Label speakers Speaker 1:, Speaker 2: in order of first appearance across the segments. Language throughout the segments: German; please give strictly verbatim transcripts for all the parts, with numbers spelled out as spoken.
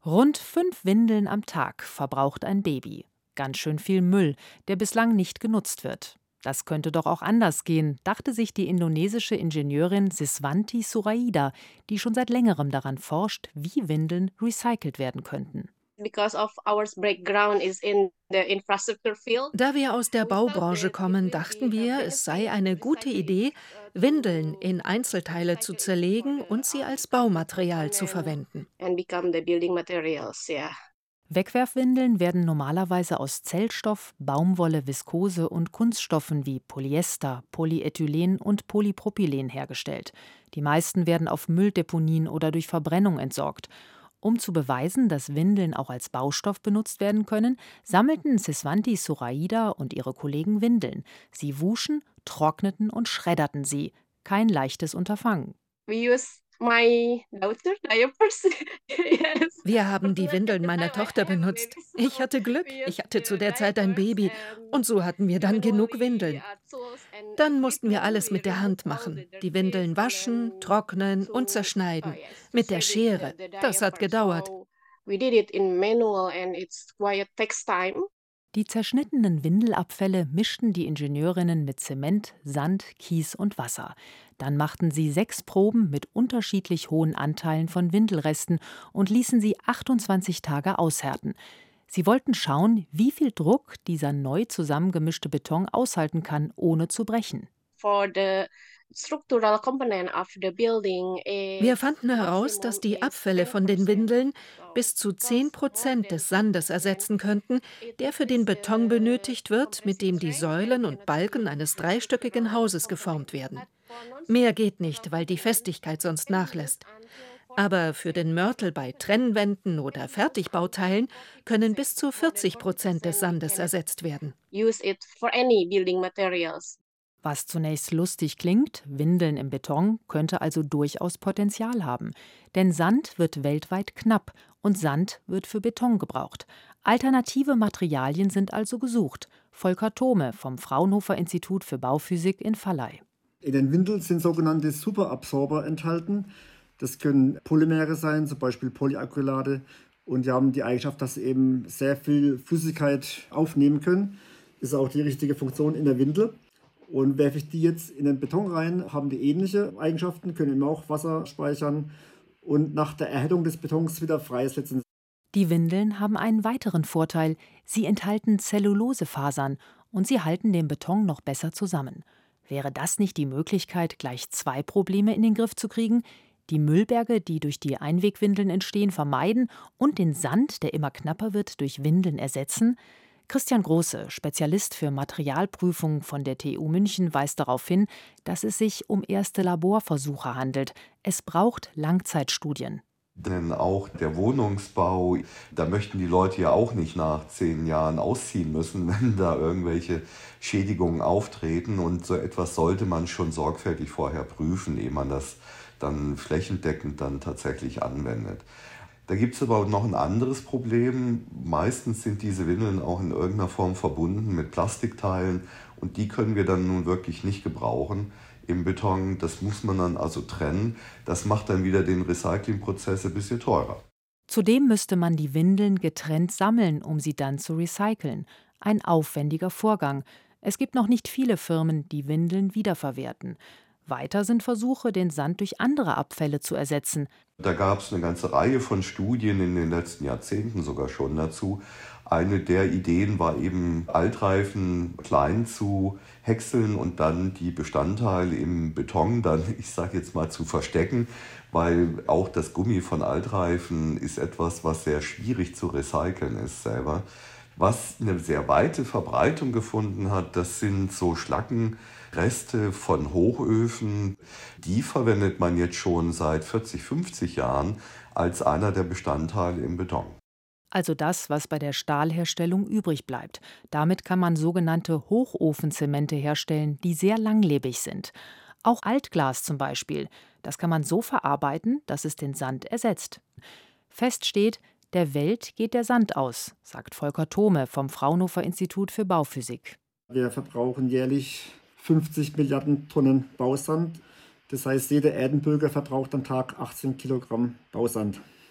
Speaker 1: Rund fünf Windeln am Tag verbraucht ein Baby. Ganz schön viel Müll, der bislang nicht genutzt wird. Das könnte doch auch anders gehen, dachte sich die indonesische Ingenieurin Siswanti Suraida, die schon seit längerem daran forscht, wie Windeln recycelt werden könnten.
Speaker 2: Because of our background is in the infrastructure field,
Speaker 3: Da wir aus der
Speaker 2: we thought
Speaker 3: Baubranche
Speaker 2: that it
Speaker 3: kommen,
Speaker 2: will
Speaker 3: dachten
Speaker 2: be a
Speaker 3: wir, es sei
Speaker 2: benefit
Speaker 3: eine gute
Speaker 2: recycling
Speaker 3: Idee,
Speaker 2: uh,
Speaker 3: Windeln
Speaker 2: to
Speaker 3: in Einzelteile zu
Speaker 2: recycle it for
Speaker 3: zerlegen
Speaker 2: the
Speaker 3: und sie
Speaker 2: uh,
Speaker 3: als
Speaker 2: become the
Speaker 3: Baumaterial zu
Speaker 2: component
Speaker 3: verwenden.
Speaker 2: and become the building materials. Yeah.
Speaker 1: Wegwerfwindeln werden normalerweise aus Zellstoff, Baumwolle, Viskose und Kunststoffen wie Polyester, Polyethylen und Polypropylen hergestellt. Die meisten werden auf Mülldeponien oder durch Verbrennung entsorgt. Um zu beweisen, dass Windeln auch als Baustoff benutzt werden können, sammelten Siswanti Suraida und ihre Kollegen Windeln. Sie wuschen, trockneten und schredderten sie. Kein leichtes Unterfangen.
Speaker 2: We use my daughter diapers. Yes.
Speaker 3: Wir haben die
Speaker 2: Fortunately, at
Speaker 3: Windeln
Speaker 2: the
Speaker 3: meiner
Speaker 2: time I
Speaker 3: Tochter
Speaker 2: have a
Speaker 3: benutzt.
Speaker 2: baby,
Speaker 3: Ich
Speaker 2: so
Speaker 3: hatte Glück,
Speaker 2: we use
Speaker 3: ich hatte zu
Speaker 2: the
Speaker 3: der Zeit ein
Speaker 2: diapers
Speaker 3: Baby und
Speaker 2: and
Speaker 3: so hatten wir dann genug
Speaker 2: manually
Speaker 3: Windeln.
Speaker 2: uh, tools and
Speaker 3: Dann mussten wir
Speaker 2: equipment.
Speaker 3: alles
Speaker 2: We
Speaker 3: mit der
Speaker 2: remove
Speaker 3: Hand
Speaker 2: all
Speaker 3: machen.
Speaker 2: the
Speaker 3: Die
Speaker 2: dirties
Speaker 3: Windeln
Speaker 2: and
Speaker 3: waschen,
Speaker 2: then
Speaker 3: trocknen und
Speaker 2: to uh,
Speaker 3: zerschneiden.
Speaker 2: yes to
Speaker 3: Mit der
Speaker 2: shred it the,
Speaker 3: Schere.
Speaker 2: the
Speaker 3: Das hat
Speaker 2: diaper.
Speaker 3: gedauert.
Speaker 2: So we did it in manual and it's quite takes time.
Speaker 1: Die zerschnittenen Windelabfälle mischten die Ingenieurinnen mit Zement, Sand, Kies und Wasser. Dann machten sie sechs Proben mit unterschiedlich hohen Anteilen von Windelresten und ließen sie achtundzwanzig Tage aushärten. Sie wollten schauen, wie viel Druck dieser neu zusammengemischte Beton aushalten kann, ohne zu brechen.
Speaker 2: For the structural component of the building,
Speaker 3: Wir
Speaker 2: its
Speaker 3: fanden heraus, dass
Speaker 2: maximum
Speaker 3: die
Speaker 2: is
Speaker 3: Abfälle
Speaker 2: ten
Speaker 3: von den
Speaker 2: percent.
Speaker 3: Windeln
Speaker 2: So
Speaker 3: bis zu zehn
Speaker 2: plus more
Speaker 3: Prozent
Speaker 2: than
Speaker 3: des
Speaker 2: ten
Speaker 3: Sandes
Speaker 2: percent,
Speaker 3: ersetzen könnten,
Speaker 2: it
Speaker 3: der für den
Speaker 2: decrease
Speaker 3: Beton
Speaker 2: the
Speaker 3: benötigt wird, mit
Speaker 2: compressive
Speaker 3: dem die
Speaker 2: strength and
Speaker 3: Säulen und
Speaker 2: cannot
Speaker 3: Balken
Speaker 2: be
Speaker 3: eines
Speaker 2: the
Speaker 3: dreistöckigen
Speaker 2: structural
Speaker 3: Hauses
Speaker 2: component.
Speaker 3: geformt werden.
Speaker 2: But for
Speaker 3: Mehr geht nicht,
Speaker 2: non-structural
Speaker 3: weil die
Speaker 2: component,
Speaker 3: Festigkeit sonst
Speaker 2: can be used
Speaker 3: nachlässt.
Speaker 2: until
Speaker 3: Aber für
Speaker 2: forty percent.
Speaker 3: den Mörtel bei Trennwänden oder
Speaker 2: Can be used until
Speaker 3: Fertigbauteilen
Speaker 2: forty
Speaker 3: können
Speaker 2: percent.
Speaker 3: bis zu
Speaker 2: More than
Speaker 3: vierzig
Speaker 2: forty
Speaker 3: Prozent des
Speaker 2: percent we
Speaker 3: Sandes
Speaker 2: cannot
Speaker 3: ersetzt werden.
Speaker 2: use it for any building materials.
Speaker 1: Was zunächst lustig klingt, Windeln im Beton, könnte also durchaus Potenzial haben. Denn Sand wird weltweit knapp und Sand wird für Beton gebraucht. Alternative Materialien sind also gesucht. Volker Thome vom Fraunhofer Institut für Bauphysik in Valley.
Speaker 4: In den Windeln sind sogenannte Superabsorber enthalten. Das können Polymere sein, zum Beispiel Polyacrylate. Und die haben die Eigenschaft, dass sie eben sehr viel Flüssigkeit aufnehmen können. Das ist auch die richtige Funktion in der Windel. Und werfe ich die jetzt in den Beton rein, haben die ähnliche Eigenschaften, können immer auch Wasser speichern und nach der Erhittung des Betons wieder freisetzen.
Speaker 1: Die Windeln haben einen weiteren Vorteil. Sie enthalten Zellulosefasern und sie halten den Beton noch besser zusammen. Wäre das nicht die Möglichkeit, gleich zwei Probleme in den Griff zu kriegen? Die Müllberge, die durch die Einwegwindeln entstehen, vermeiden und den Sand, der immer knapper wird, durch Windeln ersetzen? Christian Große, Spezialist für Materialprüfung von der T U München, weist darauf hin, dass es sich um erste Laborversuche handelt. Es braucht Langzeitstudien.
Speaker 5: Denn auch der Wohnungsbau, da möchten die Leute ja auch nicht nach zehn Jahren ausziehen müssen, wenn da irgendwelche Schädigungen auftreten. Und so etwas sollte man schon sorgfältig vorher prüfen, ehe man das dann flächendeckend dann tatsächlich anwendet. Da gibt es aber noch ein anderes Problem. Meistens sind diese Windeln auch in irgendeiner Form verbunden mit Plastikteilen und die können wir dann nun wirklich nicht gebrauchen im Beton. Das muss man dann also trennen. Das macht dann wieder den Recyclingprozess ein bisschen teurer.
Speaker 1: Zudem müsste man die Windeln getrennt sammeln, um sie dann zu recyceln. Ein aufwendiger Vorgang. Es gibt noch nicht viele Firmen, die Windeln wiederverwerten. Weiter sind Versuche, den Sand durch andere Abfälle zu ersetzen.
Speaker 5: Da gab es eine ganze Reihe von Studien in den letzten Jahrzehnten sogar schon dazu. Eine der Ideen war eben, Altreifen klein zu häckseln und dann die Bestandteile im Beton dann, ich sage jetzt mal, zu verstecken, weil auch das Gummi von Altreifen ist etwas, was sehr schwierig zu recyceln ist selber. Was eine sehr weite Verbreitung gefunden hat, das sind so Schlackenreste von Hochöfen. Die verwendet man jetzt schon seit vierzig, fünfzig Jahren als einer der Bestandteile im Beton.
Speaker 1: Also das, was bei der Stahlherstellung übrig bleibt. Damit kann man sogenannte Hochofenzemente herstellen, die sehr langlebig sind. Auch Altglas zum Beispiel. Das kann man so verarbeiten, dass es den Sand ersetzt. Fest steht, der Welt geht der Sand aus, sagt Volker Thome vom Fraunhofer Institut für Bauphysik.
Speaker 4: Wir verbrauchen jährlich fünfzig Milliarden Tonnen Bausand. Das heißt, jeder Erdenbürger verbraucht am Tag achtzehn Kilogramm Bausand.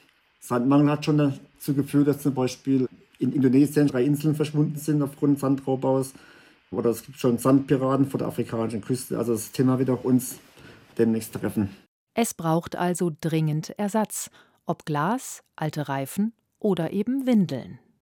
Speaker 4: Sandmangel hat schon dazu geführt, dass zum Beispiel in Indonesien drei Inseln verschwunden sind aufgrund des Sandraubbaus. Oder es gibt schon Sandpiraten vor der afrikanischen Küste. Also das Thema wird auch uns demnächst treffen.
Speaker 1: Es braucht also dringend Ersatz, ob Glas, alte Reifen oder eben Windeln.